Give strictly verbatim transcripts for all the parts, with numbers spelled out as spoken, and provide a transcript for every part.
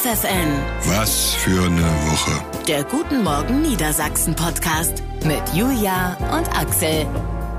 F F N. Was für eine Woche. Der Guten Morgen Niedersachsen Podcast mit Julia und Axel.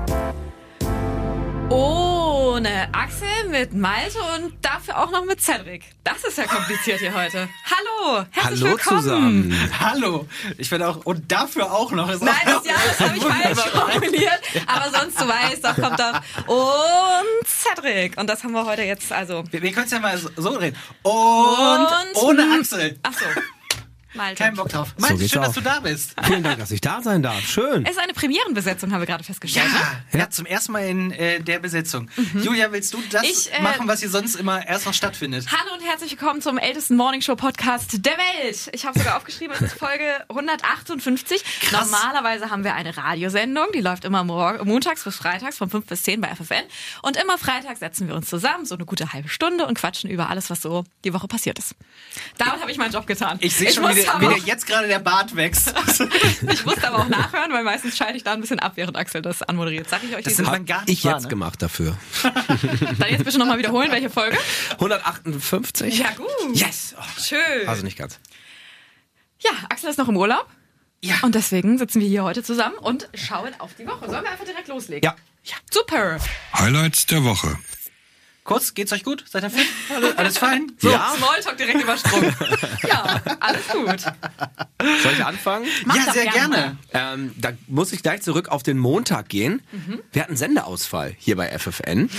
Ohne Axel, mit Malte und dafür auch noch mit Cedric. Das ist ja kompliziert hier heute. Hallo, herzlich Hallo willkommen. zusammen. Hallo. Ich finde auch, und dafür auch noch. Ist Nein, auch das, ja, das habe ich falsch formuliert. Aber sonst, du weißt, da kommt doch und Cedric. Und das haben wir heute jetzt, also... Wir, wir können es ja mal so, so reden. Und, Und- ohne Axel. Ach so, Malte. Kein Bock drauf. Malte, geht's schön, dass auch. du da bist. Vielen Dank, dass ich da sein darf. Schön. Es ist eine Premierenbesetzung, haben wir gerade festgestellt. Ja, ja, zum ersten Mal in äh, der Besetzung. Julia, willst du das Ich, äh, machen, was hier sonst immer erst noch stattfindet? Hallo und herzlich willkommen zum ältesten Morningshow-Podcast der Welt. Ich habe sogar aufgeschrieben, es ist Folge hundertachtundfünfzig. Krass. Normalerweise haben wir eine Radiosendung, die läuft immer mor- montags bis freitags von fünf bis zehn bei F F N. Und immer freitags setzen wir uns zusammen, so eine gute halbe Stunde, und quatschen über alles, was so die Woche passiert ist. Damit habe ich meinen Job getan. Ich sehe schon, muss wie der, aber wie auch- der jetzt gerade der Bart wächst. Ich musste aber auch nachhören, weil meistens schalte ich da ein bisschen ab, während Axel das anmoderiert. Sag ich euch Das diese- sind man gar nicht Ich wahr, jetzt ne? gemacht dafür. Dann jetzt bitte nochmal wiederholen, welche Folge? hundertachtundfünfzig? Ja, gut. Yes. Oh, Schön. also nicht ganz. Ja, Axel ist noch im Urlaub. Ja. Und deswegen sitzen wir hier heute zusammen und schauen auf die Woche. Sollen wir einfach direkt loslegen? Ja. Ja. Super. Highlights der Woche. Kurz, geht's euch gut? Seid ihr fit? Alles, alles fein? So, Ja. Smalltalk direkt übersprungen. Ja, alles gut. Soll ich anfangen? Mach Ja, doch sehr gerne gerne. Ähm, da muss ich gleich zurück auf den Montag gehen. Mhm. Wir hatten Sendeausfall hier bei F F N.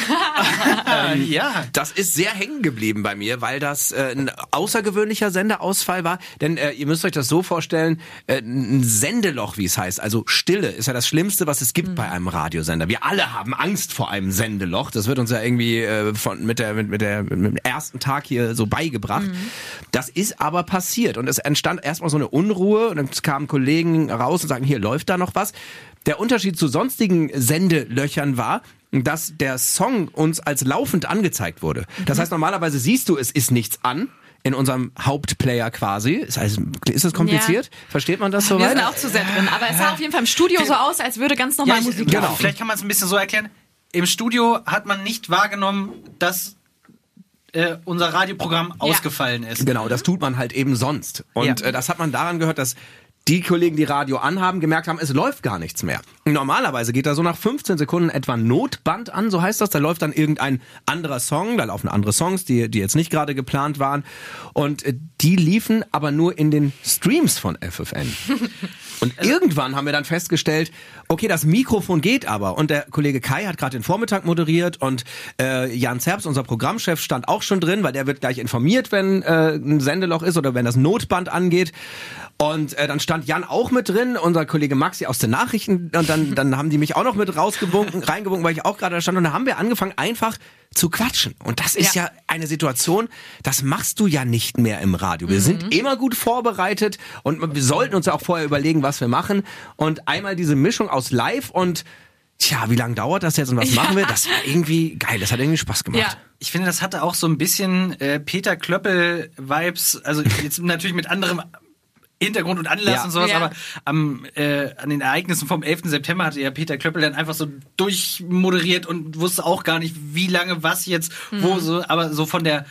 Äh, ja. Das ist sehr hängen geblieben bei mir, weil das äh, ein außergewöhnlicher Sendeausfall war. Denn äh, ihr müsst euch das so vorstellen, äh, ein Sendeloch, wie es heißt, also Stille, ist ja das Schlimmste, was es gibt bei einem Radiosender. Wir alle haben Angst vor einem Sendeloch. Das wird uns ja irgendwie äh, von mit der mit, mit der mit dem ersten Tag hier so beigebracht. Das ist aber passiert und es entstand erstmal so eine Unruhe und dann kamen Kollegen raus und sagen, hier läuft da noch was. Der Unterschied zu sonstigen Sendelöchern war, dass der Song uns als laufend angezeigt wurde. Das heißt, normalerweise siehst du, es ist nichts an in unserem Hauptplayer quasi. Das heißt, ist das kompliziert? Versteht man das Wir soweit? sind auch zu sehr drin. Aber es sah auf jeden Fall im Studio so aus, als würde ganz normal Ja, ich, Musik genau. laufen. Vielleicht kann man es ein bisschen so erklären. Im Studio hat man nicht wahrgenommen, dass äh, unser Radioprogramm ausgefallen ist. Genau, das tut man halt eben sonst. Und Ja. äh, das hat man daran gehört, dass die Kollegen, die Radio anhaben, gemerkt haben, es läuft gar nichts mehr. Normalerweise geht da so nach fünfzehn Sekunden etwa ein Notband an, so heißt das. Da läuft dann irgendein anderer Song, da laufen andere Songs, die, die jetzt nicht gerade geplant waren. Und äh, die liefen aber nur in den Streams von F F N. Und irgendwann haben wir dann festgestellt, okay, das Mikrofon geht aber. Und der Kollege Kai hat gerade den Vormittag moderiert und äh, Jan Zerbst, unser Programmchef, stand auch schon drin, weil der wird gleich informiert, wenn äh, ein Sendeloch ist oder wenn das Notband angeht. Und äh, dann stand Jan auch mit drin, unser Kollege Maxi aus den Nachrichten. Und dann, dann haben die mich auch noch mit rausgewunken, reingewunken, weil ich auch gerade da stand. Und dann haben wir angefangen, einfach zu quatschen. Und das ist ja. ja eine Situation, das machst du ja nicht mehr im Radio. Wir mhm. sind immer gut vorbereitet und wir sollten uns ja auch vorher überlegen, was wir machen. Und einmal diese Mischung aus Live und tja, wie lange dauert das jetzt und was ja. machen wir? Das war irgendwie geil, das hat irgendwie Spaß gemacht. Ja. Ich finde, das hatte auch so ein bisschen äh, Peter Klöppel-Vibes, also jetzt natürlich mit anderem Hintergrund und Anlass Ja. und sowas, Ja. aber am, äh, an den Ereignissen vom elften September hatte ja Peter Klöppel dann einfach so durchmoderiert und wusste auch gar nicht, wie lange was jetzt, mhm. wo so, aber so von der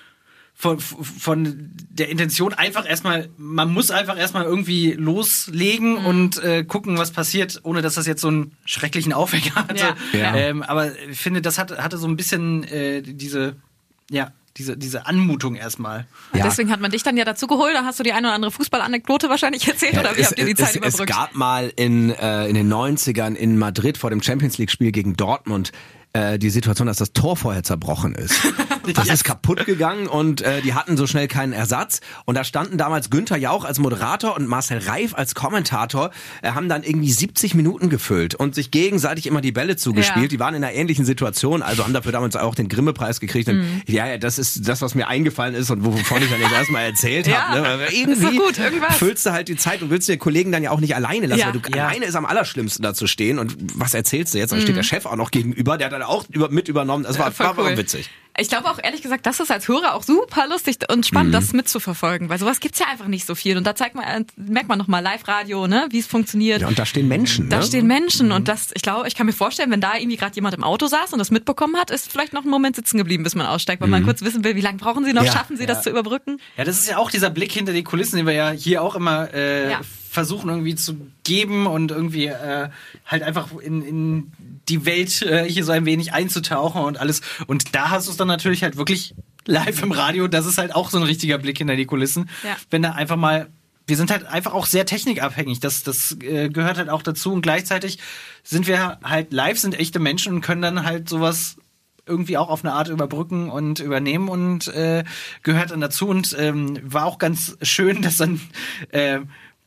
von, von der Intention einfach erstmal, man muss einfach erstmal irgendwie loslegen mhm. und äh, gucken, was passiert, ohne dass das jetzt so einen schrecklichen Aufhänger hatte. Ja. Ja. Ähm, aber ich finde, das hatte, hatte so ein bisschen äh, diese, ja, diese, diese Anmutung erstmal. Ja. Deswegen hat man dich dann ja dazu geholt. Da hast du die eine oder andere Fußballanekdote wahrscheinlich erzählt. Oder wie es, habt ihr die es, Zeit es, überbrückt? Es gab mal in, äh, in den neunzigern in Madrid vor dem Champions League Spiel gegen Dortmund äh, die Situation, dass das Tor vorher zerbrochen ist. Das ist kaputt gegangen und äh, die hatten so schnell keinen Ersatz. Und da standen damals Günther Jauch als Moderator und Marcel Reif als Kommentator, äh, haben dann irgendwie siebzig Minuten gefüllt und sich gegenseitig immer die Bälle zugespielt. Ja. Die waren in einer ähnlichen Situation, also haben dafür damals auch den Grimme-Preis gekriegt. Und Mhm. ja, ja, das ist das, was mir eingefallen ist und wovon ich dann jetzt erstmal erzählt Ja. habe. Ne? Aber irgendwie Ist doch gut, irgendwas. füllst du halt die Zeit und willst den Kollegen dann ja auch nicht alleine lassen, Ja. weil du Ja. alleine ist am allerschlimmsten da zu stehen und was erzählst du jetzt? Dann steht der Chef auch noch gegenüber, der hat dann gerade auch über, mit übernommen. Das war, Voll war, war cool. witzig. Ich glaube auch, ehrlich gesagt, das ist als Hörer auch super lustig und spannend, Mhm. das mitzuverfolgen, weil sowas gibt's ja einfach nicht so viel. Und da zeigt man, merkt man nochmal Live-Radio, ne, wie es funktioniert. Ja, und da stehen Menschen. Da ne? stehen Menschen und das, ich glaube, ich kann mir vorstellen, wenn da irgendwie gerade jemand im Auto saß und das mitbekommen hat, ist vielleicht noch ein Moment sitzen geblieben, bis man aussteigt, weil man kurz wissen will, wie lange brauchen sie noch, Ja. schaffen sie das zu überbrücken? Ja, das ist ja auch dieser Blick hinter die Kulissen, den wir ja hier auch immer äh, Ja. versuchen irgendwie zu geben und irgendwie äh, halt einfach in, in die Welt äh, hier so ein wenig einzutauchen und alles. Und da hast du es dann natürlich halt wirklich live im Radio. Das ist halt auch so ein richtiger Blick hinter die Kulissen. Ja. Wenn da einfach mal, wir sind halt einfach auch sehr technikabhängig. Das, das äh, gehört halt auch dazu. Und gleichzeitig sind wir halt live, sind echte Menschen und können dann halt sowas irgendwie auch auf eine Art überbrücken und übernehmen und äh, gehört dann dazu. Und ähm, war auch ganz schön, dass dann äh,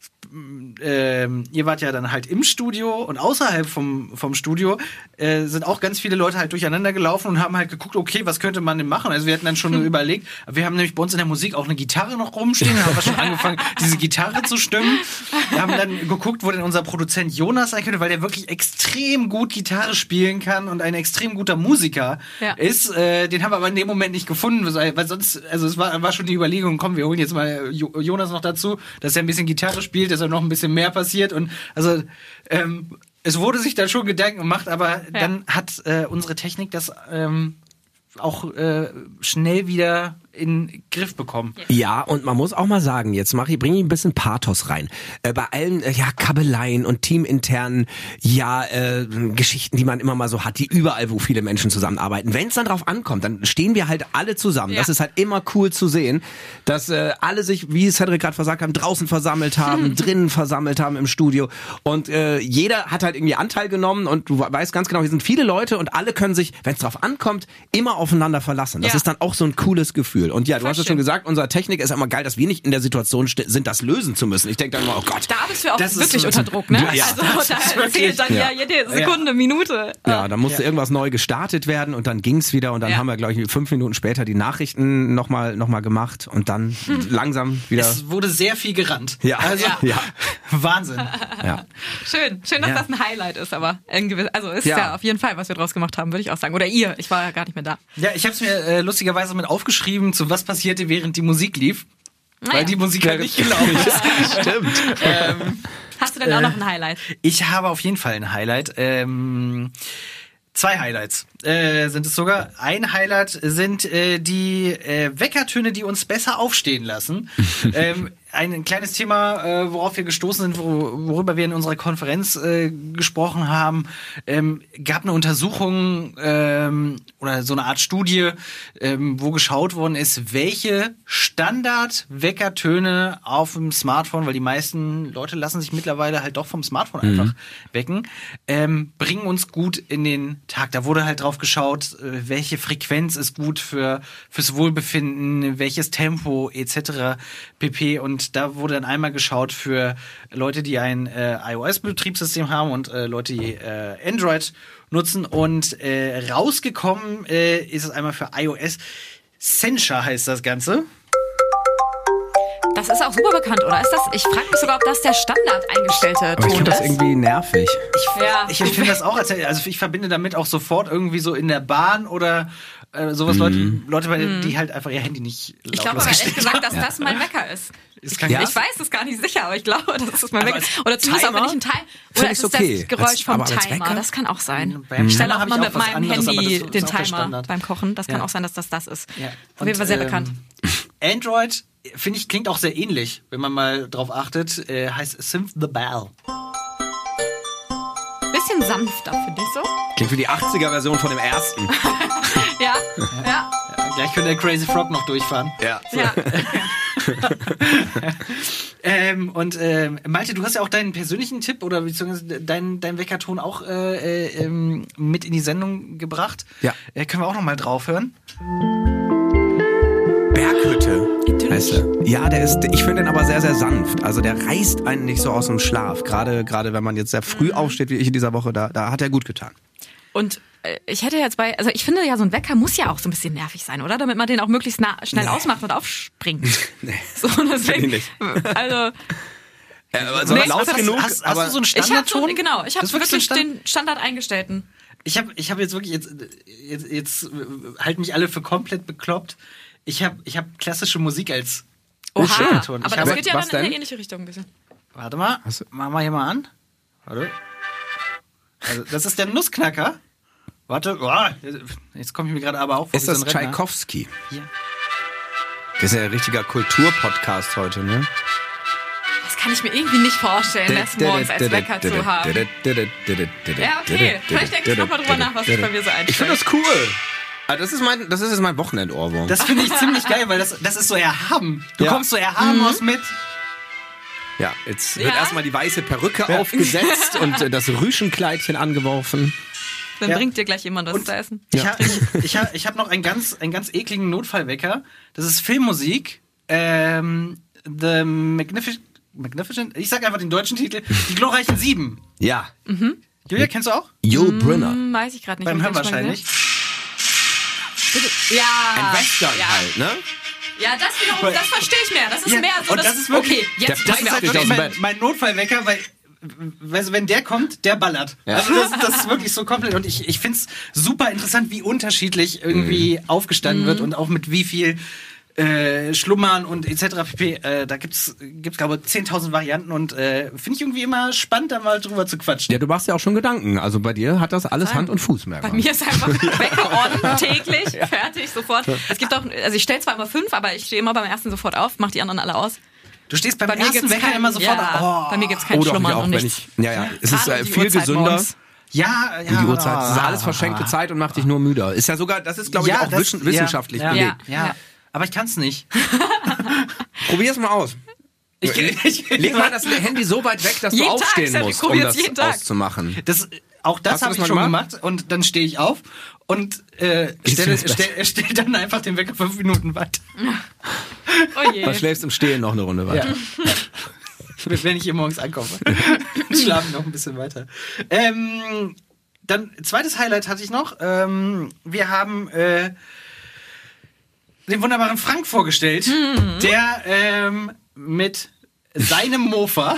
Ähm, ihr wart ja dann halt im Studio und außerhalb vom, vom Studio äh, sind auch ganz viele Leute halt durcheinander gelaufen und haben halt geguckt, okay, was könnte man denn machen? Also wir hatten dann schon überlegt, wir haben nämlich bei uns in der Musik auch eine Gitarre noch rumstehen, dann haben wir schon angefangen, diese Gitarre zu stimmen. Wir haben dann geguckt, wo denn unser Produzent Jonas sein könnte, weil der wirklich extrem gut Gitarre spielen kann und ein extrem guter Musiker Ja. ist. Äh, den haben wir aber in dem Moment nicht gefunden, weil sonst, also es war, war schon die Überlegung, komm, wir holen jetzt mal Jo- Jonas noch dazu, dass er ein bisschen Gitarre spielt, dass er noch ein bisschen mehr passiert und also ähm, es wurde sich da schon Gedanken gemacht, aber Ja. dann hat äh, unsere Technik das ähm, auch äh, schnell wieder in den Griff bekommen. Ja, und man muss auch mal sagen, jetzt mach ich, bringe ich ein bisschen Pathos rein. Äh, bei allen, äh, ja, Kabeleien und teaminternen, ja, äh, Geschichten, die man immer mal so hat, die überall, wo viele Menschen zusammenarbeiten. Wenn es dann drauf ankommt, dann stehen wir halt alle zusammen. Ja. Das ist halt immer cool zu sehen, dass äh, alle sich, wie Cedric gerade versagt haben, draußen versammelt haben, drinnen versammelt haben im Studio. Und äh, jeder hat halt irgendwie Anteil genommen und du weißt ganz genau, hier sind viele Leute und alle können sich, wenn es drauf ankommt, immer aufeinander verlassen. Das Ja. ist dann auch so ein cooles Gefühl. Und ja, du Voll hast es schön. schon gesagt, unsere Technik ist immer geil, dass wir nicht in der Situation st- sind, das lösen zu müssen. Ich denke dann immer, oh Gott. Da bist du ja auch Das ist wirklich so- unter Druck, ne? Ja, also das da ist zählt wirklich- dann ja, ja. jede Sekunde, Minute. Ja, da musste irgendwas neu gestartet werden und dann ging's wieder und dann Ja. haben wir, glaube ich, fünf Minuten später die Nachrichten nochmal noch mal gemacht und dann langsam wieder. Es wurde sehr viel gerannt. Ja, Also, Ja. ja, Wahnsinn. ja. Schön, schön, dass Ja. das ein Highlight ist, aber ein gewiss, also ist Ja. ja. auf jeden Fall, was wir draus gemacht haben, würde ich auch sagen. Oder ihr, ich war ja gar nicht mehr da. Ja, ich habe es mir äh, lustigerweise mit aufgeschrieben, zu was passierte, während die Musik lief. Naja. Weil die Musik halt nicht gelaufen ist. Stimmt. ähm, Hast du denn auch noch ein Highlight? ich habe auf jeden Fall ein Highlight. Ähm, zwei Highlights äh, sind es sogar. Ein Highlight sind äh, die äh, Weckertöne, die uns besser aufstehen lassen. ähm, ein kleines Thema, äh, worauf wir gestoßen sind, wo, worüber wir in unserer Konferenz äh, gesprochen haben, ähm, gab eine Untersuchung ähm, oder so eine Art Studie, ähm, wo geschaut worden ist, welche Standard-Weckertöne auf dem Smartphone, weil die meisten Leute lassen sich mittlerweile halt doch vom Smartphone einfach wecken, ähm, bringen uns gut in den Tag. Da wurde halt drauf geschaut, äh, welche Frequenz ist gut für fürs Wohlbefinden, welches Tempo et cetera pp. Und da wurde dann einmal geschaut für Leute, die ein äh, iOS-Betriebssystem haben und äh, Leute, die äh, Android nutzen. Und äh, rausgekommen äh, ist es einmal für iOS. Sencha heißt das Ganze. Das ist auch super bekannt, oder? Ist das? Ich frage mich sogar, ob das der Standard eingestellte Aber ich Ton finde das ist. irgendwie nervig. Ich, Ja. ich empfinde das auch als, also ich verbinde damit auch sofort irgendwie so in der Bahn oder äh, sowas Leute, Leute, bei- die halt einfach ihr Handy nicht lautlos Ich glaube aber ehrlich gestellt gesagt, dass das mein Wecker ist. Ist kein Ich, Gas? ich weiß es gar nicht sicher, aber ich glaube, das ist mein Aber Wecker. als Oder zumindest auch, wenn Timer ich einen Time. find Oder ich's ist es okay. das Geräusch Als- vom aber als Timer? Wecker? Das kann auch sein. Beim Ich stelle Timer auch hab immer ich mit auch was meinem anderes, aber Handy das ist den auch der Timer Standard. beim Kochen. Das kann Ja. auch sein, dass das das ist. Ja. Auf jeden Fall sehr bekannt. Android, finde ich, klingt auch sehr ähnlich, wenn man mal drauf achtet. Äh, heißt Synth the Bell. Bisschen sanfter, finde ich so. Klingt wie die achtziger-Version von dem ersten. Ja, ja, Ja, gleich könnte der Crazy Frog noch durchfahren. Ja. ja. Ähm, und ähm, Malte, du hast ja auch deinen persönlichen Tipp oder beziehungsweise deinen dein Weckerton auch äh, äh, ähm, mit in die Sendung gebracht. Ja. Äh, können wir auch noch mal drauf hören? Berghütte heißt er. Ja, der ist, ich finde den aber sehr, sehr sanft. Also der reißt einen nicht so aus dem Schlaf. Gerade, gerade wenn man jetzt sehr früh aufsteht, wie ich in dieser Woche, da, da hat er gut getan. Und äh, ich hätte jetzt bei, also ich finde ja, so ein Wecker muss ja auch so ein bisschen nervig sein, oder? Damit man den auch möglichst nah, schnell Nee. ausmacht und aufspringt. Nee. So, deswegen, Find also, Äh, also Nee, laut was hast- genug, Hast, hast aber du so einen ich habe so, Standardton? genau, ich habe Das ist wirklich wirklich so ein Stand- den Standard eingestellten. Ich habe ich hab jetzt wirklich, jetzt, jetzt, jetzt äh, halten mich alle für komplett bekloppt. Ich habe ich hab klassische Musik als Oha, Schulton. aber Ich das habe- geht ja was dann in denn? eine ähnliche Richtung ein bisschen. Warte mal, machen wir hier mal an. Warte. Also, das ist der Nussknacker. Warte, oh, jetzt komme ich mir gerade aber auch vor. Ist wie so das ein Rentner. Tchaikovsky? Ja. Das ist ja ein richtiger Kulturpodcast heute, ne? Das kann ich mir irgendwie nicht vorstellen, das morgens als Wecker zu haben. Ja, okay. Vielleicht denke ich nochmal drüber nach, was sich bei mir so einstellt. Ich finde das cool. Also das ist mein, das ist jetzt mein Wochenendohrwurm. Das finde ich ziemlich geil, weil das, das ist so erhaben. Du Ja. kommst so erhaben aus mit. Ja, jetzt Ja? wird erstmal die weiße Perücke aufgesetzt und äh, das Rüschenkleidchen angeworfen. Dann Ja. bringt dir gleich jemand was zu essen. Ich habe ich, ich hab, ich hab noch einen ganz, einen ganz ekligen Notfallwecker. Das ist Filmmusik. Ähm, The Magnific- Magnificent. Ich sag einfach den deutschen Titel. Die glorreichen Sieben. Ja. Julia, kennst du auch? Yul Brynner. Hm, weiß ich gerade nicht. Beim Hab Hören ich schon mal wahrscheinlich. gesehen? Ja. Ein Western ja. halt, ne? Ja, das wiederum, das verstehe ich mehr. Das ist Ja, mehr so und das, das ist wirklich- okay, Der jetzt Preis wissen wir hat auch dich wirklich aus dem mein, Bett. mein Notfallwecker, weil weißt du, wenn der kommt, der ballert. Ja. Also das, das ist wirklich so komplett. Und ich, ich finde es super interessant, wie unterschiedlich irgendwie aufgestanden wird und auch mit wie viel äh, Schlummern und et cetera pp. Äh, da gibt's, gibt's glaube ich, zehntausend Varianten und äh, finde ich irgendwie immer spannend, da mal drüber zu quatschen. Ja, du machst ja auch schon Gedanken. Also bei dir hat das alles Hand und Fuß, merkt Bei man. mir ist einfach Wecker on, täglich, fertig, sofort. Es gibt auch, also ich stelle zwar immer fünf, aber ich stehe immer beim ersten sofort auf, mach die anderen alle aus. Du stehst beim Bei mir ersten gibt's Wecker kein, immer sofort. ja, oh, bei mir gibt's kein Oh, doch, Schlummern ich auch, und wenn nichts. ich, ja, ja, es ist Gerade äh, um die viel Uhrzeit gesünder. morgens. ja, ja. Die Uhrzeit, das ist alles ah. verschenkte Zeit und macht dich nur müder. Ist ja sogar, das ist glaube ich Ja, auch das- wissen- wissenschaftlich ja, belegt. Ja, ja. Ja. Aber ich kann's nicht. Probier's mal aus. Ich, ich, Leg mal das Handy so weit weg, dass du Jeden Tag, aufstehen Sam, ich musst, um probier's das jeden Tag. auszumachen. Das, auch das Hast du habe das ich mal schon gemacht? gemacht und dann stehe ich auf und äh, Gehst stelle ins Bett. stell, stell dann einfach den Wecker fünf Minuten weiter. Oh je. Du schläfst im Stehen noch eine Runde weiter. Wenn ich hier morgens ankomme. Schlafen noch ein bisschen weiter. Ähm, dann, zweites Highlight hatte ich noch. Ähm, wir haben äh, den wunderbaren Frank vorgestellt, der ähm, mit seinem Mofa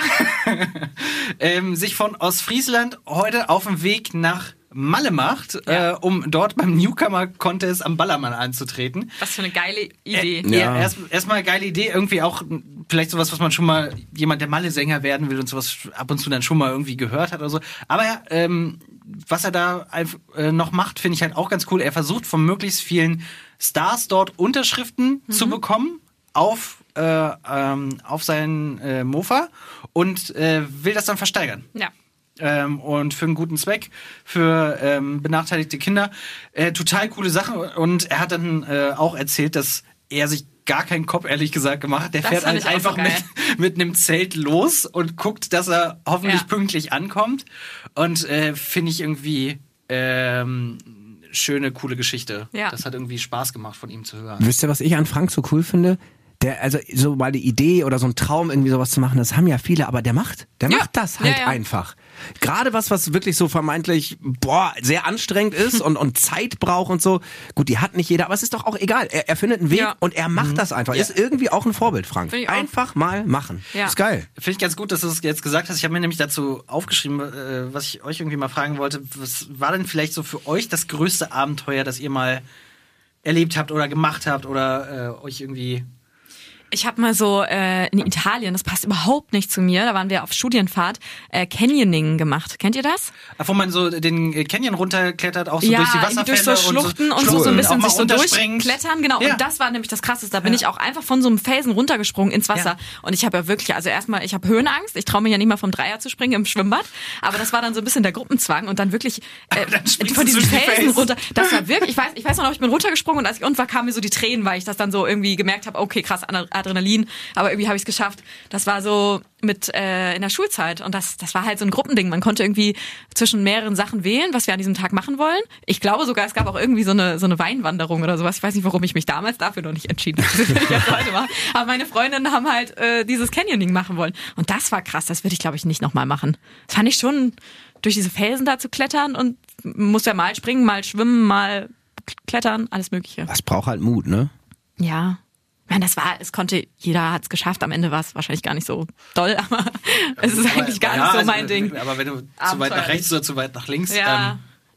ähm, sich von Ostfriesland heute auf dem Weg nach Malle macht, Ja. äh, um dort beim Newcomer-Contest am Ballermann anzutreten. Was für eine geile Idee. Äh, ja, Ja. erst, erstmal eine geile Idee, irgendwie auch m, vielleicht sowas, was man schon mal, jemand, der Malle-Sänger werden will und sowas ab und zu dann schon mal irgendwie gehört hat oder so. Aber ja, ähm, was er da einf- äh, noch macht, finde ich halt auch ganz cool. Er versucht von möglichst vielen Stars dort Unterschriften zu bekommen auf, äh, ähm, auf seinen äh, Mofa und äh, will das dann versteigern. Ja. Ähm, und für einen guten Zweck, für ähm, benachteiligte Kinder. Äh, total coole Sache. Und er hat dann äh, auch erzählt, dass er sich gar keinen Kopf, ehrlich gesagt, gemacht hat. Der Das fährt fand halt ich auch einfach so mit, geil. mit einem Zelt los und guckt, dass er hoffentlich Ja. pünktlich ankommt. Und äh, finde ich irgendwie ähm, schöne, coole Geschichte. Ja. Das hat irgendwie Spaß gemacht, von ihm zu hören. Wisst ihr, was ich an Frank so cool finde? Der, also so mal die Idee oder so ein Traum, irgendwie sowas zu machen, das haben ja viele, aber der macht. Der Ja. macht das halt Ja, ja. einfach. Gerade was, was wirklich so vermeintlich, boah, sehr anstrengend ist und, und Zeit braucht und so. Gut, die hat nicht jeder, aber es ist doch auch egal. Er, er findet einen Weg Ja. und er macht das einfach. Ja. Ist irgendwie auch ein Vorbild, Frank. Finde ich auch. Einfach mal machen. Ja. Ist geil. Finde ich ganz gut, dass du es jetzt gesagt hast. Ich habe mir nämlich dazu aufgeschrieben, äh, was ich euch irgendwie mal fragen wollte. Was war denn vielleicht so für euch das größte Abenteuer, das ihr mal erlebt habt oder gemacht habt oder äh, euch irgendwie... Ich habe mal so äh, in Italien, das passt überhaupt nicht zu mir, da waren wir auf Studienfahrt, äh, Canyoning gemacht. Kennt ihr das? Ach, wo man so den Canyon runterklettert, auch so ja, durch die irgendwie Wasserfälle durch so Schluchten und, so, so ein Schluchten, bisschen auch mal sich so runterspringt. durchklettern, genau. Ja. Und das war nämlich das Krasseste. Da bin ich auch einfach von so einem Felsen runtergesprungen ins Wasser. Ja. Und ich habe ja wirklich, also erstmal, ich habe Höhenangst. Ich traue mir ja nicht mal vom Dreier zu springen im Schwimmbad. Aber das war dann so ein bisschen der Gruppenzwang und dann wirklich äh, Dann springst von du diesem zwischen die Felsen Felsen. runter. Das war wirklich, ich weiß, ich weiß noch, ich bin runtergesprungen und als ich unten war, kamen mir so die Tränen, weil ich das dann so irgendwie gemerkt habe, okay, krass, Adrenalin. Aber irgendwie habe ich es geschafft. Das war so mit äh, in der Schulzeit und das das war halt so ein Gruppending. Man konnte irgendwie zwischen mehreren Sachen wählen, was wir an diesem Tag machen wollen. Ich glaube sogar, es gab auch irgendwie so eine so eine Weinwanderung oder sowas. Ich weiß nicht, warum ich mich damals dafür noch nicht entschieden habe. Das will ich jetzt heute machen. Aber meine Freundinnen haben halt äh, dieses Canyoning machen wollen und das war krass. Das würde ich, glaube ich, nicht nochmal machen. Das fand ich schon, durch diese Felsen da zu klettern und muss ja mal springen, mal schwimmen, mal klettern, alles Mögliche. Das braucht halt Mut, ne? Ja. Ich meine, das war, es konnte, jeder hat es geschafft. Am Ende war es wahrscheinlich gar nicht so doll, aber es ist eigentlich gar Ja, nicht so also, mein Ding. Aber wenn du zu weit nach Abenteuerlich. rechts oder zu weit nach links... Ja. Ähm,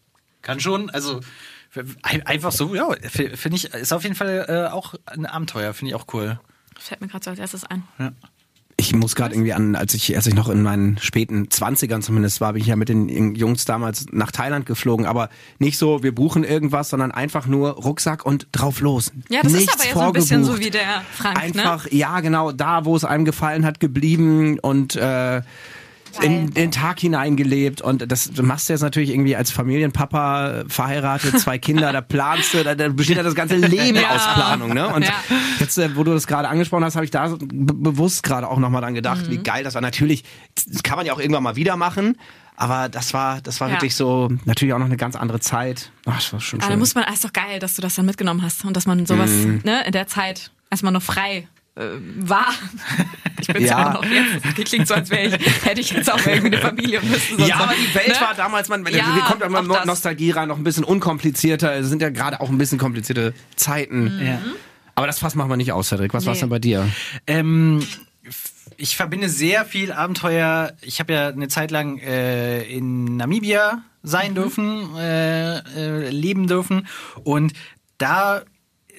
kann schon, also ein- einfach so, ja, finde ich, ist auf jeden Fall äh, auch ein Abenteuer, finde ich auch cool. Fällt mir gerade so als erstes ein. Ja. Ich muss gerade irgendwie an, als ich, als ich noch in meinen späten Zwanzigern zumindest war, bin ich ja mit den Jungs damals nach Thailand geflogen, aber nicht so, wir buchen irgendwas, sondern einfach nur Rucksack und drauf los. Ja, das Nichts ist aber ja so ein bisschen so vorgebucht. wie der Frank, Einfach, ne? ja genau, da wo es einem gefallen hat, geblieben und äh, in den Tag hineingelebt und das machst du jetzt natürlich irgendwie als Familienpapa, verheiratet, zwei Kinder, da planst du, da, da besteht ja das ganze Leben Ja. aus Planung, ne? Und Ja. jetzt, äh, wo du das gerade angesprochen hast, habe ich da so be- bewusst gerade auch nochmal dran gedacht, Mhm. wie geil das war. Natürlich, das kann man ja auch irgendwann mal wieder machen, aber das war, das war Ja. wirklich so, natürlich auch noch eine ganz andere Zeit. Ach, das war schon Aber schön. da muss man, ist doch geil, dass du das dann mitgenommen hast und dass man sowas ne, in der Zeit erstmal noch frei äh, war. Ich bin's ja. Ja. auch noch jetzt. Die klingt so, als wäre ich, hätte ich jetzt auch irgendwie eine Familie und müsste sonst Ja, noch- aber die Welt ne? war damals, man, Ja, wir kommt immer auch das. Nostalgie rein, noch ein bisschen unkomplizierter. Es sind ja gerade auch ein bisschen komplizierte Zeiten. Ja. Aber das Fass machen wir nicht aus, Cedric. Was Nee. war's denn bei dir? Ähm, ich verbinde sehr viel Abenteuer. Ich habe ja eine Zeit lang äh, in Namibia sein dürfen, äh, äh, leben dürfen. Und da äh,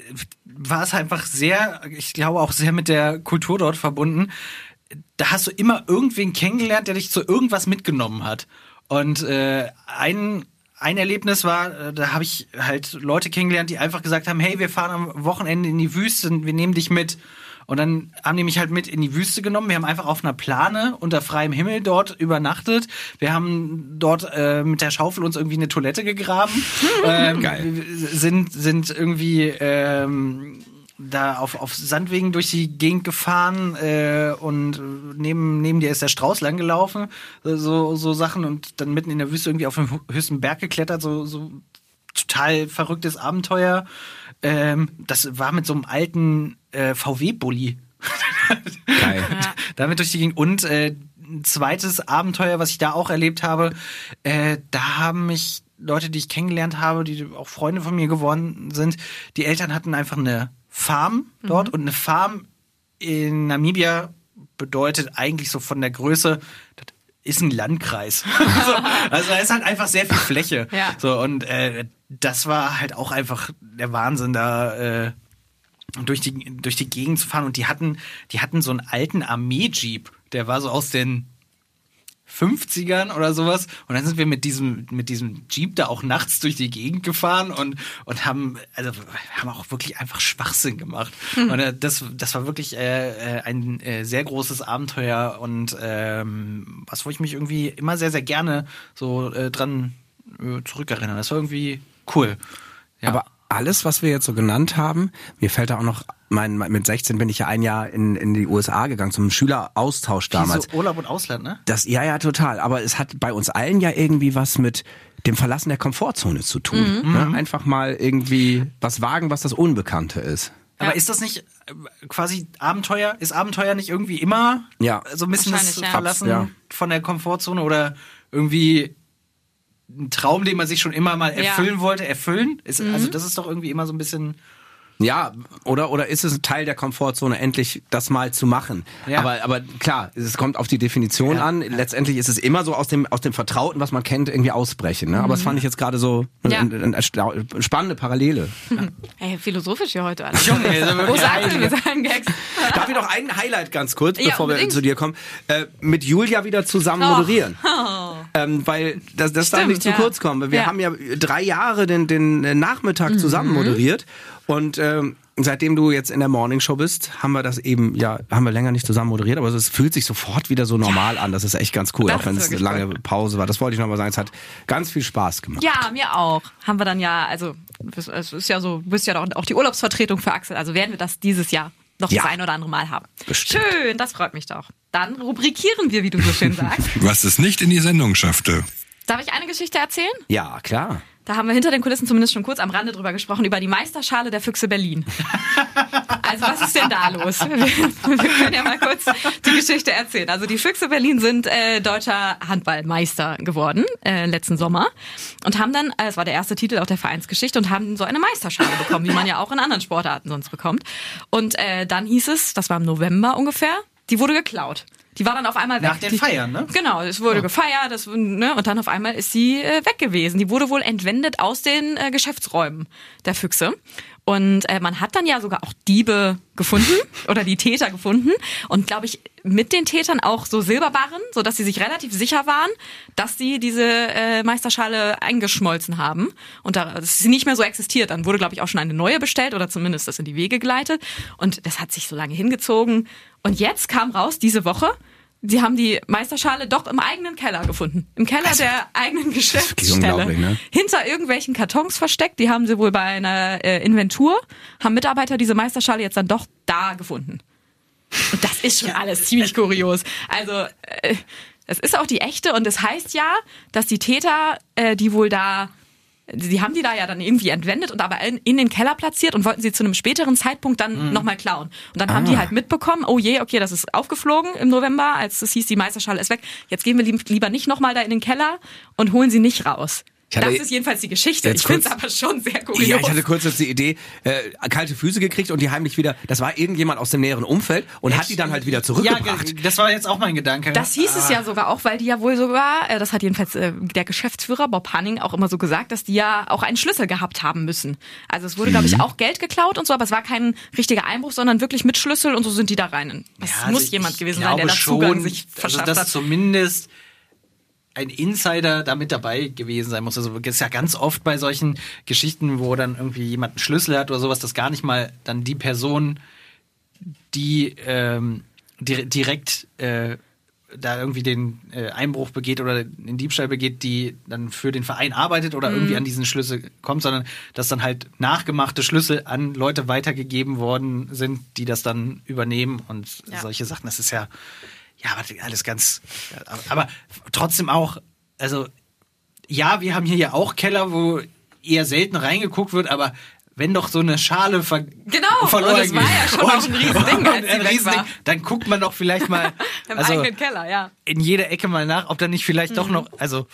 war es einfach sehr, ich glaube auch sehr mit der Kultur dort verbunden. Da hast du immer irgendwen kennengelernt, der dich zu irgendwas mitgenommen hat. Und äh, ein Ein Erlebnis war, äh, da habe ich halt Leute kennengelernt, die einfach gesagt haben, hey, wir fahren am Wochenende in die Wüste und wir nehmen dich mit. Und dann haben die mich halt mit in die Wüste genommen. Wir haben einfach auf einer Plane unter freiem Himmel dort übernachtet. Wir haben dort äh, mit der Schaufel uns irgendwie eine Toilette gegraben. ähm, Geil. wir Sind, sind irgendwie ähm, da auf, auf Sandwegen durch die Gegend gefahren äh, und neben, neben dir ist der Strauß lang gelaufen. So, so Sachen und dann mitten in der Wüste irgendwie auf den höchsten Berg geklettert. So, so total verrücktes Abenteuer. Ähm, das war mit so einem alten äh, V W-Bulli. Geil. Damit durch die Gegend. Und äh, ein zweites Abenteuer, was ich da auch erlebt habe, äh, da haben mich Leute, die ich kennengelernt habe, die auch Freunde von mir geworden sind, die Eltern hatten einfach eine Farm dort und eine Farm in Namibia bedeutet eigentlich so von der Größe, das ist ein Landkreis. also, also da ist halt einfach sehr viel Fläche. Ja. So, und äh, das war halt auch einfach der Wahnsinn, da äh, durch die durch die Gegend zu fahren. Und die hatten, die hatten so einen alten Armee-Jeep, der war so aus den fünfzigern oder sowas. Und dann sind wir mit diesem, mit diesem Jeep da auch nachts durch die Gegend gefahren und, und haben, also, haben auch wirklich einfach Schwachsinn gemacht. Hm. Und äh, das, das war wirklich äh, ein äh, sehr großes Abenteuer und ähm, was, wo ich mich irgendwie immer sehr, sehr gerne so äh, dran äh, zurückerinnere. Das war irgendwie cool. Ja. Aber alles, was wir jetzt so genannt haben, mir fällt da auch noch, mein, mein, mit sechzehn bin ich ja ein Jahr in, in die U S A gegangen, zum Schüleraustausch damals. So Urlaub und Ausland, ne? Das, ja, ja, total. Aber es hat bei uns allen ja irgendwie was mit dem Verlassen der Komfortzone zu tun. Mhm. Ne? Einfach mal irgendwie was wagen, was das Unbekannte ist. Aber Ja. ist das nicht äh, quasi Abenteuer? Ist Abenteuer nicht irgendwie immer Ja. so ein bisschen das Wahrscheinlich, ja. Verlassen Ja. von der Komfortzone oder irgendwie ein Traum, den man sich schon immer mal erfüllen Ja. wollte, erfüllen? Ist, Mhm. Also das ist doch irgendwie immer so ein bisschen... Ja, oder oder ist es ein Teil der Komfortzone, endlich das mal zu machen? Ja. Aber aber klar, es kommt auf die Definition Ja, an. ja. Letztendlich ist es immer so aus dem aus dem Vertrauten, was man kennt, irgendwie ausbrechen. Ne? Aber das fand ich jetzt gerade so Ja. eine, eine, eine spannende Parallele. Hey, philosophisch hier heute alles. Junge, also wirklich Großartig einige. mit seinen Gags. Darf ich noch ein Highlight ganz kurz, Ja, bevor wir unbedingt. zu dir kommen, äh, mit Julia wieder zusammen Oh. moderieren. Ähm, weil das, das darf Stimmt, nicht zu ja. kurz kommen. Wir Ja. haben ja drei Jahre den, den äh, Nachmittag zusammen Mhm. moderiert und ähm, seitdem du jetzt in der Morningshow bist, haben wir das eben, ja, haben wir länger nicht zusammen moderiert, aber es fühlt sich sofort wieder so normal an. Das ist echt ganz cool, Das auch wenn ist es eine wirklich lange Pause war. Das wollte ich nochmal sagen. Es hat ganz viel Spaß gemacht. Ja, mir auch. Haben wir dann ja, also es es ist ja so, du bist ja auch auch die Urlaubsvertretung für Axel, also werden wir das dieses Jahr noch Ja. das ein oder andere Mal haben. Bestimmt. Schön, das freut mich doch. Dann rubrikieren wir, wie du so schön sagst. Was es nicht in die Sendung schaffte. Darf ich eine Geschichte erzählen? Ja, klar. Da haben wir hinter den Kulissen zumindest schon kurz am Rande drüber gesprochen, über die Meisterschale der Füchse Berlin. Also was ist denn da los? Wir, wir können ja mal kurz die Geschichte erzählen. Also die Füchse Berlin sind äh, deutscher Handballmeister geworden äh, letzten Sommer und haben dann, äh, es war der erste Titel auch der Vereinsgeschichte, und haben so eine Meisterschale bekommen, wie man ja auch in anderen Sportarten sonst bekommt. Und äh, dann hieß es, das war im November ungefähr, die wurde geklaut. Die war dann auf einmal weg. Nach den die, Feiern, ne? Genau, es wurde Ja. gefeiert, das, ne, und dann auf einmal ist sie äh, weg gewesen. Die wurde wohl entwendet aus den äh, Geschäftsräumen der Füchse. Und äh, man hat dann ja sogar auch Diebe gefunden oder die Täter gefunden und glaube ich mit den Tätern auch so Silberbarren, so dass sie sich relativ sicher waren, dass sie diese äh, Meisterschale eingeschmolzen haben und da, dass sie nicht mehr so existiert. Dann wurde glaube ich auch schon eine neue bestellt oder zumindest das in die Wege geleitet und das hat sich so lange hingezogen. Und jetzt kam raus diese Woche, sie haben die Meisterschale doch im eigenen Keller gefunden. Im Keller Also, der eigenen wirklich Geschäftsstelle. unglaublich, ne? Hinter irgendwelchen Kartons versteckt. Die haben sie wohl bei einer äh, Inventur, haben Mitarbeiter diese Meisterschale jetzt dann doch da gefunden. Und das ist schon alles ziemlich kurios. Also, äh, das ist auch die echte und es das heißt ja, dass die Täter, äh, die wohl da die haben die da ja dann irgendwie entwendet und aber in, in den Keller platziert und wollten sie zu einem späteren Zeitpunkt dann mhm. nochmal klauen. Und dann ah. haben die halt mitbekommen, oh je, okay, das ist aufgeflogen im November, als es hieß, die Meisterschale ist weg. Jetzt gehen wir lieb, lieber nicht nochmal da in den Keller und holen sie nicht raus. Hatte, das ist jedenfalls die Geschichte. Ich finde es aber schon sehr kurios. Ja, ich hatte kurz jetzt die Idee, äh, kalte Füße gekriegt und die heimlich wieder, das war irgendjemand aus dem näheren Umfeld und Echt? hat die dann halt wieder zurückgebracht. Ja, das war jetzt auch mein Gedanke. Das hieß ah. es ja sogar auch, weil die ja wohl sogar, äh, das hat jedenfalls äh, der Geschäftsführer Bob Hanning auch immer so gesagt, dass die ja auch einen Schlüssel gehabt haben müssen. Also es wurde, mhm. glaube ich, auch Geld geklaut und so, aber es war kein richtiger Einbruch, sondern wirklich mit Schlüssel und so sind die da rein. Das ja, muss also jemand gewesen sein, der da Zugang sich verschafft also das hat. Zumindest ein Insider da mit dabei gewesen sein muss. Also das ist ja ganz oft bei solchen Geschichten, wo dann irgendwie jemand einen Schlüssel hat oder sowas, dass gar nicht mal dann die Person, die ähm, di- direkt äh, da irgendwie den äh, Einbruch begeht oder den Diebstahl begeht, die dann für den Verein arbeitet oder mhm. irgendwie an diesen Schlüssel kommt, sondern dass dann halt nachgemachte Schlüssel an Leute weitergegeben worden sind, die das dann übernehmen und ja. solche Sachen. Das ist ja Ja, aber alles ganz, aber trotzdem auch, also, ja, wir haben hier ja auch Keller, wo eher selten reingeguckt wird, aber wenn doch so eine Schale ver- genau, verloren geht. Genau, das war ja schon und, auch ein Riesending, als ein Riesending, war. Dann guckt man doch vielleicht mal im also, eigenen Keller, ja. in jeder Ecke mal nach, ob da nicht vielleicht mhm. doch noch, also,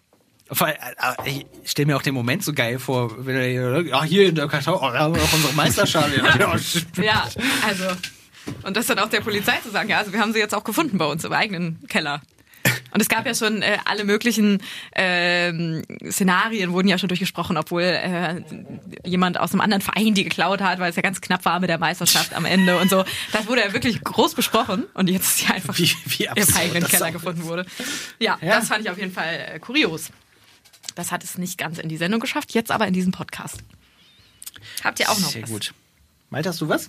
ich stelle mir auch den Moment so geil vor, wenn er, ja, hier in der Karton, oh, wir haben noch unsere Meisterschale. Ja, also... Und das dann auch der Polizei zu sagen, ja, also wir haben sie jetzt auch gefunden bei uns im eigenen Keller. Und es gab ja schon äh, alle möglichen äh, Szenarien, wurden ja schon durchgesprochen, obwohl äh, jemand aus einem anderen Verein die geklaut hat, weil es ja ganz knapp war mit der Meisterschaft am Ende und so. Das wurde ja wirklich groß besprochen und jetzt ist sie einfach wie, wie absurd, im eigenen Keller gefunden wurde. Ja, ja, das fand ich auf jeden Fall äh, kurios. Das hat es nicht ganz in die Sendung geschafft, jetzt aber in diesem Podcast. Habt ihr auch noch Sehr was? Sehr gut. Malte, hast du was?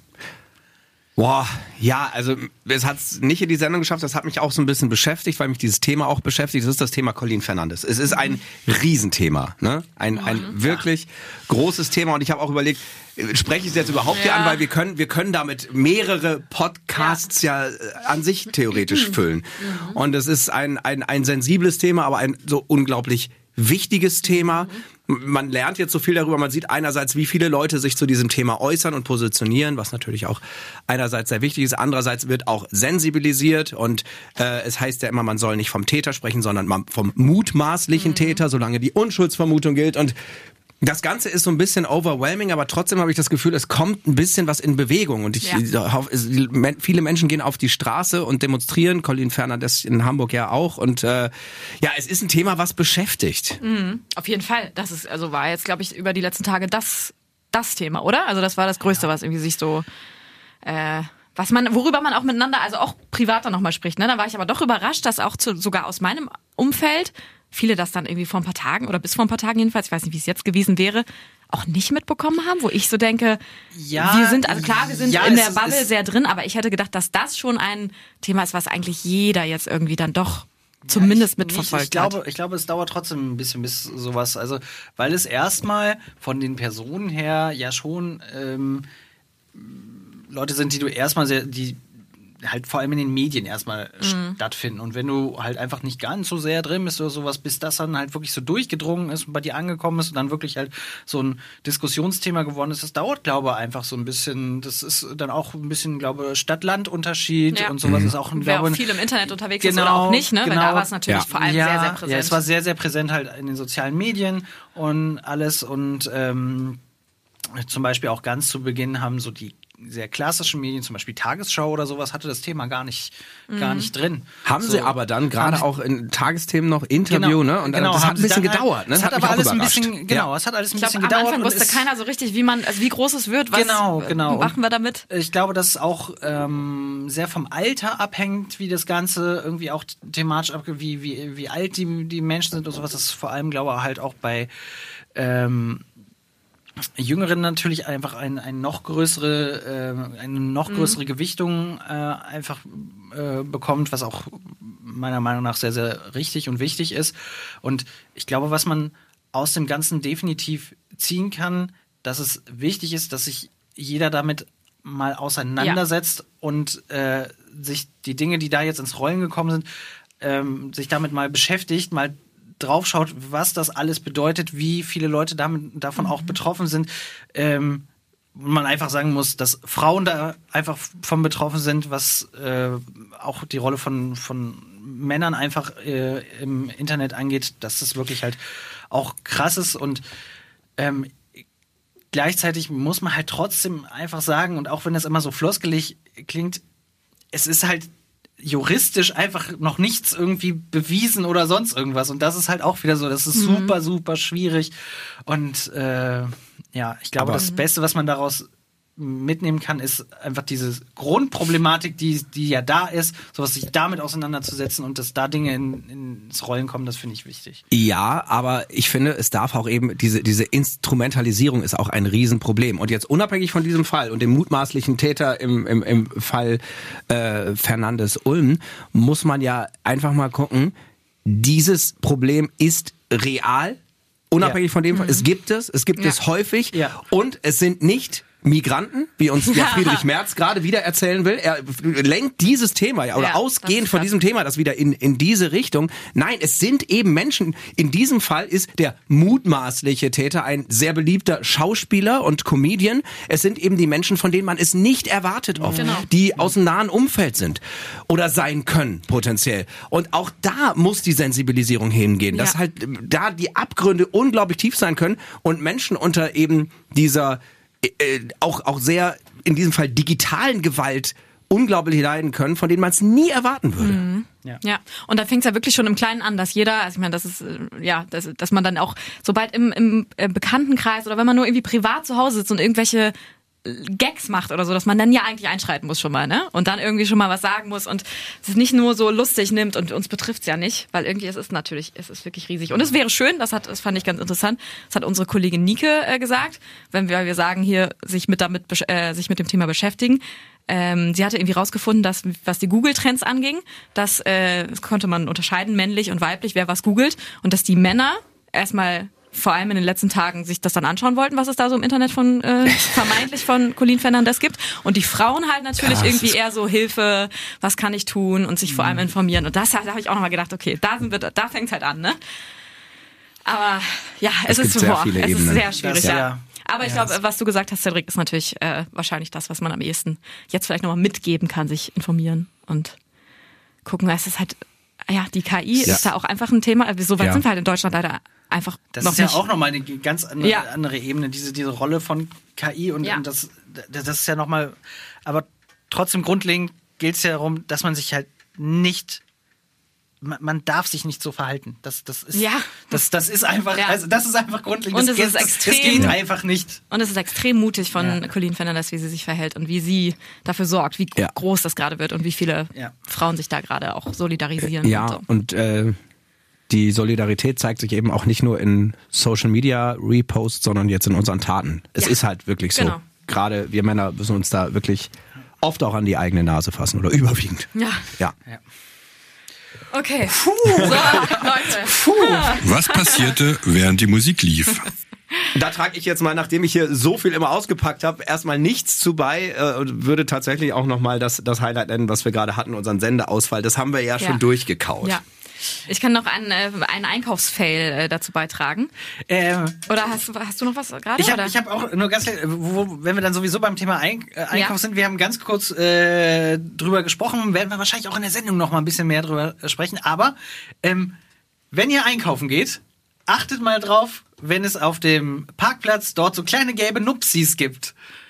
Boah, ja, also es hat es nicht in die Sendung geschafft, das hat mich auch so ein bisschen beschäftigt, weil mich dieses Thema auch beschäftigt, das ist das Thema Colin Fernandes. Es ist ein Riesenthema, ne? Ein, ein wirklich großes Thema und ich habe auch überlegt, spreche ich es jetzt überhaupt hier ja. an, weil wir können, wir können damit mehrere Podcasts ja, ja an sich theoretisch füllen. Mhm. Und es ist ein, ein, ein sensibles Thema, aber ein so unglaublich wichtiges Thema. Mhm. Man lernt jetzt so viel darüber, man sieht einerseits, wie viele Leute sich zu diesem Thema äußern und positionieren, was natürlich auch einerseits sehr wichtig ist, andererseits wird auch sensibilisiert und äh, es heißt ja immer, man soll nicht vom Täter sprechen, sondern vom mutmaßlichen mhm. Täter, solange die Unschuldsvermutung gilt und das Ganze ist so ein bisschen overwhelming, aber trotzdem habe ich das Gefühl, es kommt ein bisschen was in Bewegung. Und ich ja. hoffe, viele Menschen gehen auf die Straße und demonstrieren. Colin Fernandes in Hamburg ja auch. Und äh, ja, es ist ein Thema, was beschäftigt. Mhm, auf jeden Fall. Das ist also war jetzt, glaube ich, über die letzten Tage das das Thema, oder? Also das war das Größte, ja. was irgendwie sich so äh, was man, worüber man auch miteinander, also auch privater nochmal spricht. Ne? Da war ich aber doch überrascht, dass auch zu, sogar aus meinem Umfeld viele das dann irgendwie vor ein paar Tagen oder bis vor ein paar Tagen jedenfalls, ich weiß nicht, wie es jetzt gewesen wäre, auch nicht mitbekommen haben, wo ich so denke, ja, wir sind, also klar, wir sind ja, in der Bubble sehr drin, aber ich hätte gedacht, dass das schon ein Thema ist, was eigentlich jeder jetzt irgendwie dann doch zumindest ja, ich, mitverfolgt ich glaube, hat. Ich glaube, es dauert trotzdem ein bisschen bis sowas, also weil es erstmal von den Personen her ja schon ähm, Leute sind, die du erstmal sehr, die halt vor allem in den Medien erstmal mhm. stattfinden. Und wenn du halt einfach nicht ganz so sehr drin bist oder sowas, bis das dann halt wirklich so durchgedrungen ist und bei dir angekommen ist und dann wirklich halt so ein Diskussionsthema geworden ist, das dauert, glaube ich, einfach so ein bisschen. Das ist dann auch ein bisschen, glaube ich, Stadt-Land-Unterschied ja. und sowas mhm. ist auch, Wer glaube auch viel im Internet unterwegs genau, ist oder auch nicht, ne? Genau. Weil da war es natürlich ja. vor allem ja, sehr, sehr präsent. Ja, es war sehr, sehr präsent halt in den sozialen Medien und alles und ähm, zum Beispiel auch ganz zu Beginn haben so die sehr klassischen Medien, zum Beispiel Tagesschau oder sowas, hatte das Thema gar nicht, mhm. gar nicht drin. Haben so, sie aber dann gerade auch in Tagesthemen noch Interview, genau, ne? Und genau, das hat ein bisschen gedauert. Ne? Das das hat, hat aber alles ein überrascht. bisschen, genau, ja. es hat alles ein Ich bisschen glaube, am gedauert. Anfang wusste keiner so richtig, wie man, also wie groß es wird, was genau, genau. machen wir damit? Ich glaube, dass es auch ähm, sehr vom Alter abhängt, wie das Ganze irgendwie auch thematisch abgeht, wie, wie, wie alt die, die Menschen sind und sowas. Das ist vor allem, glaube ich, halt auch bei ähm, Jüngeren natürlich einfach ein, ein noch größere, äh, eine noch größere mhm. Gewichtung äh, einfach äh, bekommt, was auch meiner Meinung nach sehr, sehr richtig und wichtig ist. Und ich glaube, was man aus dem Ganzen definitiv ziehen kann, dass es wichtig ist, dass sich jeder damit mal auseinandersetzt ja. und äh, sich die Dinge, die da jetzt ins Rollen gekommen sind, ähm, sich damit mal beschäftigt, mal draufschaut, was das alles bedeutet, wie viele Leute damit, davon mhm. auch betroffen sind. Ähm, man einfach sagen muss, dass Frauen da einfach von betroffen sind, was äh, auch die Rolle von, von Männern einfach äh, im Internet angeht, dass das wirklich halt auch krass ist. Und ähm, gleichzeitig muss man halt trotzdem einfach sagen, und auch wenn das immer so floskelig klingt, es ist halt juristisch einfach noch nichts irgendwie bewiesen oder sonst irgendwas. Und das ist halt auch wieder so, das ist mhm. super, super schwierig. Und äh, ja, ich glaube, Aber das Beste, was man daraus mitnehmen kann, ist einfach diese Grundproblematik, die, die ja da ist, sowas sich damit auseinanderzusetzen und dass da Dinge in, ins Rollen kommen, das finde ich wichtig. Ja, aber ich finde, es darf auch eben, diese, diese Instrumentalisierung ist auch ein Riesenproblem. Und jetzt unabhängig von diesem Fall und dem mutmaßlichen Täter im, im, im Fall äh, Fernandes Ulm, muss man ja einfach mal gucken, dieses Problem ist real, unabhängig ja. von dem Fall. Mhm. Es gibt es, es gibt ja. es häufig ja. und es sind nicht Migranten, wie uns ja Friedrich Merz gerade wieder erzählen will. Er lenkt dieses Thema ja, oder ja, ausgehend von diesem Thema das wieder in, in diese Richtung. Nein, es sind eben Menschen. In diesem Fall ist der mutmaßliche Täter ein sehr beliebter Schauspieler und Comedian. Es sind eben die Menschen, von denen man es nicht erwartet oft, genau. die aus dem nahen Umfeld sind oder sein können potenziell. Und auch da muss die Sensibilisierung hingehen, ja. dass halt da die Abgründe unglaublich tief sein können und Menschen unter eben dieser Äh, auch, auch sehr, in diesem Fall digitalen Gewalt unglaublich leiden können, von denen man es nie erwarten würde. Mhm. Ja. ja, und da fängt es ja wirklich schon im Kleinen an, dass jeder, also ich meine, das ist, ja, dass, dass man dann auch, sobald im, im Bekanntenkreis oder wenn man nur irgendwie privat zu Hause sitzt und irgendwelche Gags macht oder so, dass man dann ja eigentlich einschreiten muss schon mal, ne? Und dann irgendwie schon mal was sagen muss und es nicht nur so lustig nimmt und uns betrifft's ja nicht, weil irgendwie es ist natürlich, es ist wirklich riesig. Und es wäre schön, das hat, das fand ich ganz interessant, das hat unsere Kollegin Nike äh, gesagt, wenn wir, wir sagen hier, sich mit damit, äh, sich mit dem Thema beschäftigen. Ähm, sie hatte irgendwie rausgefunden, dass, was die Google-Trends anging, dass, äh, das konnte man unterscheiden, männlich und weiblich, wer was googelt und dass die Männer erstmal vor allem in den letzten Tagen sich das dann anschauen wollten, was es da so im Internet von äh, vermeintlich von Colin Fernandes gibt. Und die Frauen halt natürlich ja, irgendwie eher so Hilfe, was kann ich tun und sich vor allem informieren. Und das da habe ich auch nochmal gedacht, okay, da sind wir, da fängt's halt an, ne? Aber ja, es, es ist sehr boah, viele es Ebenen. ist sehr schwierig, das, ja. ja. Aber ich ja, glaube, was du gesagt hast, Cedric, ist natürlich äh, wahrscheinlich das, was man am ehesten jetzt vielleicht nochmal mitgeben kann, sich informieren und gucken. Es ist halt, ja, die K I ja. ist da auch einfach ein Thema. So weit ja. sind wir halt in Deutschland leider einfach das noch ist ja nicht. auch nochmal eine ganz andere, ja. andere Ebene, diese, diese Rolle von K I und, ja. und das, das ist ja nochmal, aber trotzdem grundlegend gilt es ja darum, dass man sich halt nicht, man, man darf sich nicht so verhalten. Das, das ist, ja. das, das ist einfach, ja. also das ist einfach grundlegend. Und das, es ist das, extrem, das geht einfach nicht. Und es ist extrem mutig von ja. Colin Fernandes, wie sie sich verhält und wie sie dafür sorgt, wie ja. groß das gerade wird und wie viele ja. Frauen sich da gerade auch solidarisieren. Ja, und, so. und äh, die Solidarität zeigt sich eben auch nicht nur in Social Media Reposts, sondern jetzt in unseren Taten. Es ja. ist halt wirklich so. Genau. Gerade wir Männer müssen uns da wirklich oft auch an die eigene Nase fassen oder überwiegend. Ja. Ja. ja. Okay. Puh. So, Leute. Puh. Was passierte, während die Musik lief? Da trage ich jetzt mal, nachdem ich hier so viel immer ausgepackt habe, erstmal nichts zu bei äh, und würde tatsächlich auch nochmal das, das Highlight nennen, was wir gerade hatten, unseren Sendeausfall. Das haben wir ja, ja. schon durchgekaut. Ja. Ich kann noch einen, äh, einen Einkaufsfail äh, dazu beitragen. Ähm, oder hast, hast du noch was gerade? Ich habe hab auch nur ganz, wo, wenn wir dann sowieso beim Thema Ein, äh, Einkauf ja. sind, wir haben ganz kurz äh, drüber gesprochen, werden wir wahrscheinlich auch in der Sendung noch mal ein bisschen mehr drüber sprechen. Aber ähm, wenn ihr einkaufen geht, achtet mal drauf, wenn es auf dem Parkplatz dort so kleine gelbe Nupsis gibt.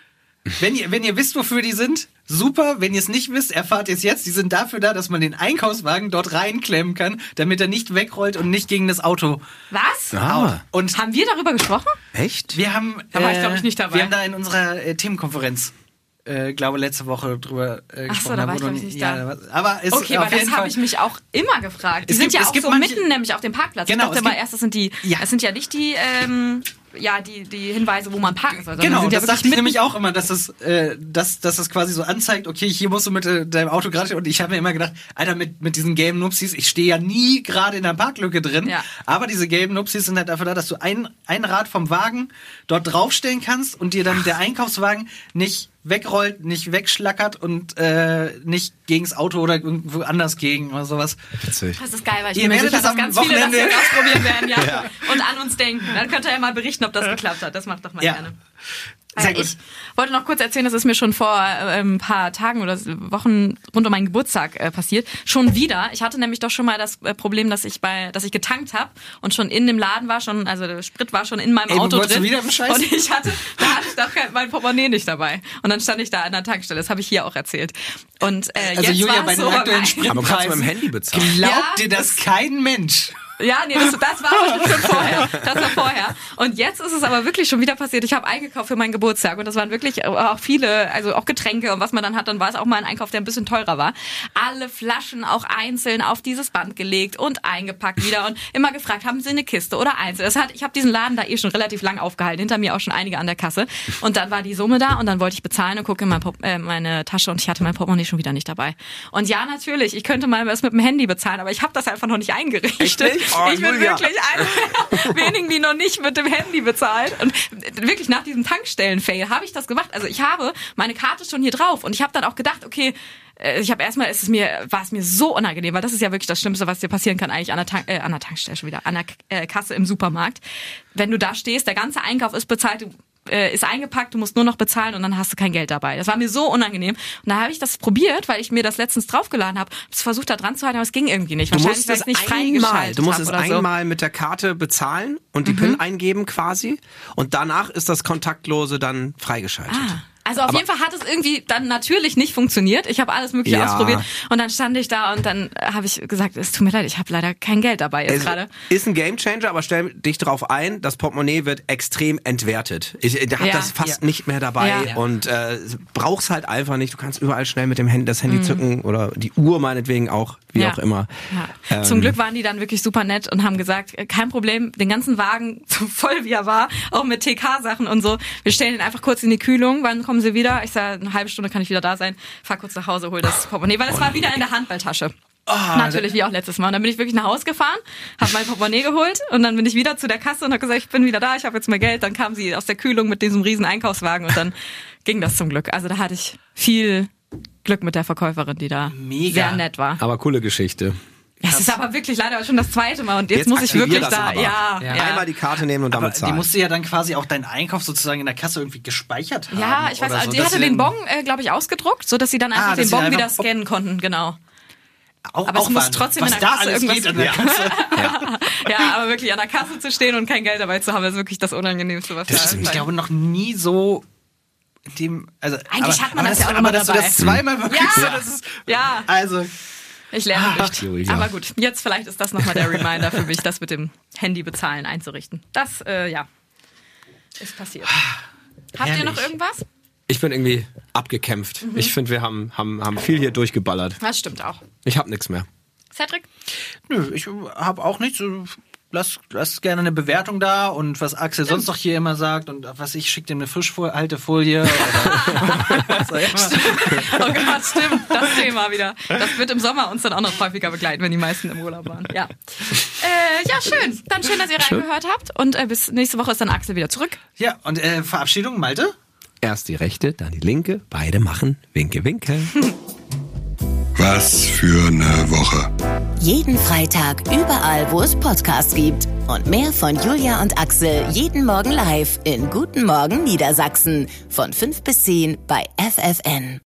Wenn ihr, wenn ihr wisst, wofür die sind, super. Wenn ihr es nicht wisst, erfahrt ihr es jetzt. Die sind dafür da, dass man den Einkaufswagen dort reinklemmen kann, damit er nicht wegrollt und nicht gegen das Auto. Was? Ah. Und Haben wir darüber gesprochen? Echt? wir haben, Da war ich, glaub ich, nicht dabei. Wir haben da in unserer äh, Themenkonferenz, äh, glaube letzte Woche drüber äh, Ach so, gesprochen. da war wo ich, glaub du- ich, nicht ja, da. was- Aber ist Okay, auf weil das jeden habe Fall. ich mich auch immer gefragt. Die Es sind gibt- ja es auch gibt so manche- mitten nämlich auf dem Parkplatz. Genau, ich dachte es mal gibt- erst, das sind die, Ja. das sind ja nicht die, ähm, ja, die, die Hinweise, wo man parken soll. sondern Genau, sind ja das wirklich dachte ich mitten- nämlich auch immer, dass das, äh, dass, dass das quasi so anzeigt, okay, hier musst du mit äh, deinem Auto gerade, und ich habe mir immer gedacht, Alter, mit, mit diesen gelben Nupsis, ich stehe ja nie gerade in der Parklücke drin, Ja. aber diese gelben Nupsis sind halt dafür da, dass du ein, ein Rad vom Wagen dort draufstellen kannst und dir dann der Einkaufswagen nicht wegrollt, nicht wegschlackert und äh, nicht gegens Auto oder irgendwo anders gegen oder sowas. Witzig. Das ist geil, weil ich Ihr bin mir werdet sicher, das dass am ganz viele das Wochenende- jetzt ausprobieren werden, ja. Und an uns denken. Dann könnt ihr ja mal berichten, ob das geklappt hat. Das macht doch mal Ja. gerne. Sehr Äh, gut. Ich wollte noch kurz erzählen, das ist mir schon vor äh, ein paar Tagen oder Wochen rund um meinen Geburtstag äh, passiert. Schon wieder. Ich hatte nämlich doch schon mal das äh, Problem, dass ich bei, dass ich getankt habe und schon in dem Laden war, schon, also der Sprit war schon in meinem Ey, Auto wolltest du drin. wieder bescheißen? Und ich hatte, da hatte ich doch kein- mein Portemonnaie nicht dabei. Und dann stand ich da an der Tankstelle. Das habe ich hier auch erzählt. Und äh, Also jetzt Julia, war bei es den so, aktuellen weil- Aber du kannst mit dem Spritpreisen, Handy bezahlen. glaubt Ja, dir das kein Mensch? Ja, nee, das, das war aber schon vorher. Das war vorher. Und jetzt ist es aber wirklich schon wieder passiert. Ich habe eingekauft für meinen Geburtstag und das waren wirklich auch viele, also auch Getränke und was man dann hat, dann war es auch mal ein Einkauf, der ein bisschen teurer war. Alle Flaschen auch einzeln auf dieses Band gelegt und eingepackt wieder und immer gefragt, haben Sie eine Kiste oder einzeln? Das hat, ich habe diesen Laden da eh schon relativ lang aufgehalten, hinter mir auch schon einige an der Kasse. Und dann war die Summe da und dann wollte ich bezahlen und gucke in mein Pop- äh, meine Tasche und ich hatte mein Portemonnaie schon wieder nicht dabei. Und ja, natürlich, ich könnte mal was mit dem Handy bezahlen, aber ich habe das einfach noch nicht eingerichtet. Echt nicht? Oh, ich bin Julia. wirklich einer der wenigen, die noch nicht mit dem Handy bezahlt. Und wirklich nach diesem Tankstellen-Fail habe ich das gemacht. Also ich habe meine Karte schon hier drauf und ich habe dann auch gedacht, okay, äh, ich habe erstmal, ist es mir, war es mir so unangenehm, weil das ist ja wirklich das Schlimmste, was dir passieren kann eigentlich an der, Tank, äh, an der Tankstelle schon wieder, an der äh, Kasse im Supermarkt. Wenn du da stehst, der ganze Einkauf ist bezahlt, du äh, ist eingepackt, du musst nur noch bezahlen und dann hast du kein Geld dabei. Das war mir so unangenehm. Und da habe ich das probiert, weil ich mir das letztens draufgeladen habe, hab's versucht da dran zu halten, aber es ging irgendwie nicht. Du Wahrscheinlich, musst weil es ich nicht einmal, freigeschaltet du musst hab es oder so. einmal mit der Karte bezahlen und die PIN eingeben quasi und danach ist das Kontaktlose dann freigeschaltet. Ah. Also auf Aber- jeden Fall hat es irgendwie dann natürlich nicht funktioniert. Ich habe alles Mögliche Ja. ausprobiert und dann stand ich da und dann äh, habe ich gesagt, es tut mir leid, ich habe leider kein Geld dabei jetzt Es gerade. ist ein Gamechanger, aber stell dich darauf ein, das Portemonnaie wird extrem entwertet. Ich ich hab Ja. das fast Ja. nicht mehr dabei Ja. und äh, brauchst halt einfach nicht. Du kannst überall schnell mit dem Handy das Mhm. Handy zücken oder die Uhr meinetwegen auch, wie Ja. auch immer. Ja. Ähm, Zum Glück waren die dann wirklich super nett und haben gesagt, äh, kein Problem, den ganzen Wagen so voll wie er war, auch mit T K-Sachen und so. Wir stellen ihn einfach kurz in die Kühlung, wann kommen sie wieder? Ich sage, eine halbe Stunde kann ich wieder da sein, fahr kurz nach Hause, hol das Portemonnaie, weil es war wieder in der Handballtasche. Natürlich, wie auch letztes Mal. Und dann bin ich wirklich nach Hause gefahren, habe mein Portemonnaie geholt und dann bin ich wieder zu der Kasse und habe gesagt, ich bin wieder da, ich habe jetzt mehr Geld. Dann kam sie aus der Kühlung mit diesem riesen Einkaufswagen und dann ging das zum Glück. Also da hatte ich viel Glück mit der Verkäuferin, die da Mega. sehr nett war. Aber coole Geschichte. Es ist aber wirklich leider schon das zweite Mal und jetzt, Jetzt muss ich aktivier wirklich das da, aber. ja, Ja. ja. Einmal die Karte nehmen und Aber damit die zahlen. musste ja dann quasi auch deinen Einkauf sozusagen in der Kasse irgendwie gespeichert haben. Ja, ich weiß, oder also so, die dass hatte sie den dann Bon, äh, glaube ich, ausgedruckt, so dass sie dann einfach Ah, dass den sie Bon einfach- wieder scannen konnten, genau. Auch, aber es auch muss Wahnsinn. trotzdem was in der da Kasse alles irgendwas- geht an der Ja. Kasse. Ja, aber wirklich an der Kasse zu stehen und kein Geld dabei zu haben, ist wirklich das Unangenehmste, was Das da stimmt. ist. Ich glaube noch nie so in dem, also Eigentlich aber, hat man aber das ja auch aber immer dass dabei. du das zweimal wirklich Ja. so, das ist, Ja, also ich lerne Ah, nicht. Julia. Aber gut, jetzt vielleicht ist das nochmal der Reminder für mich, das mit dem Handy bezahlen einzurichten. Das, äh, ja, ist passiert. Habt ihr Herrlich. noch irgendwas? Ich bin irgendwie abgekämpft. Ich finde, wir haben, haben, haben viel hier durchgeballert. Das stimmt auch. Ich habe nichts mehr. Cedric? nö, ich habe auch nichts. Lass, lass gerne eine Bewertung da und was Axel sonst noch hier immer sagt und was ich schicke dem eine Frischhaltefolie oder was auch immer. Oh Gott, stimmt, das Thema wieder. Das wird im Sommer uns dann auch noch häufiger begleiten, wenn die meisten im Urlaub waren. Ja, äh, ja schön. Dann schön, dass ihr reingehört habt und äh, bis nächste Woche ist dann Axel wieder zurück. Ja, und äh, Verabschiedung, Malte? Erst die rechte, dann die linke. Beide machen Winke, Winke. Was für eine Woche. Jeden Freitag überall, wo es Podcasts gibt. Und mehr von Julia und Axel jeden Morgen live in Guten Morgen Niedersachsen von fünf bis zehn bei F F N.